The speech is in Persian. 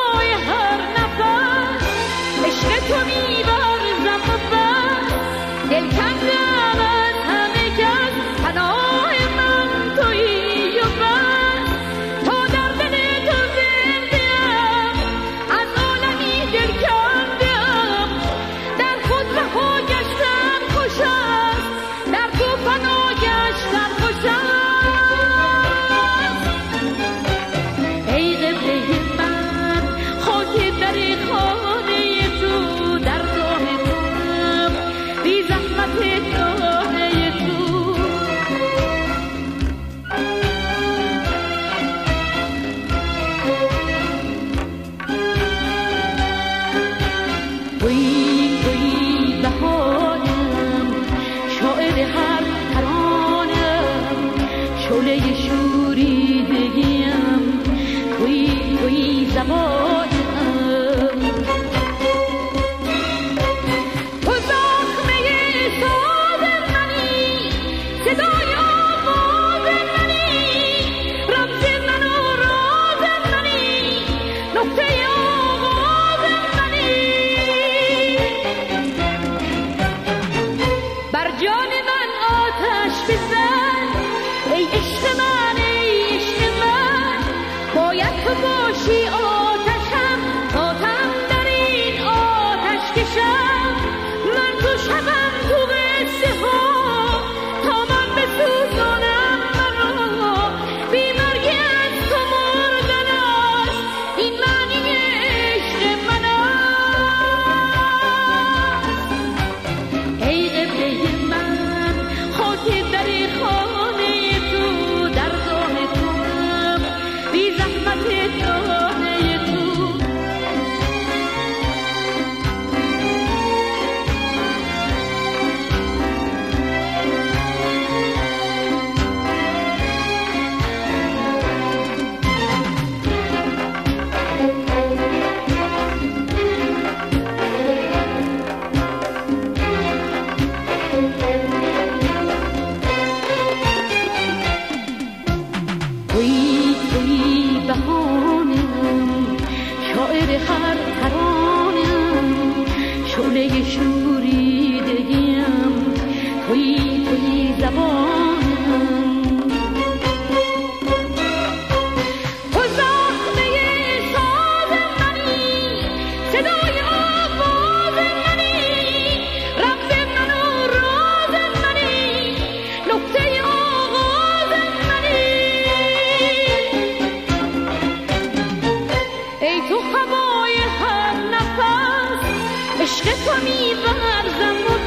هوای هر نفس عشق تو می‌ورزم و بس دل کندم از همه کس پناه من تویی و بس تا در دل تو زنده‌ام از عالمی دل کنده‌ام در خود رها گشتم خوش است در تو فنا گشتم خوش است ای قبله من خاک در خانه تو در راه توام بی زحمت دانه تو تویی بهارم شاعر هر ترانم شعله شوریدگیم تویی زبانم تو زخمه ساز منی صدای آواز منی رمز من و راز منی نقطه آغاز منی بر جان من آتش بزن ای عشق من ای عشق من باید تو باشی آتشم تاتم در این آتش کشم من تو شبم تو قصه ها تا من بسوزانم مرا بی مرگ از تو مردن است این معنی عشق من است ای قبله من خاک در خانه تو در راه توام بی زحمت دانه تو تویی بهانم شاعر هر ترانم شعله شوریدگیم تویی زبانم تو زخمه ساز منی صدای آواز منی رمز من و راز منی نقطه آغاز منی ای تو هوای هر نفس عشق تو می‌ورزم و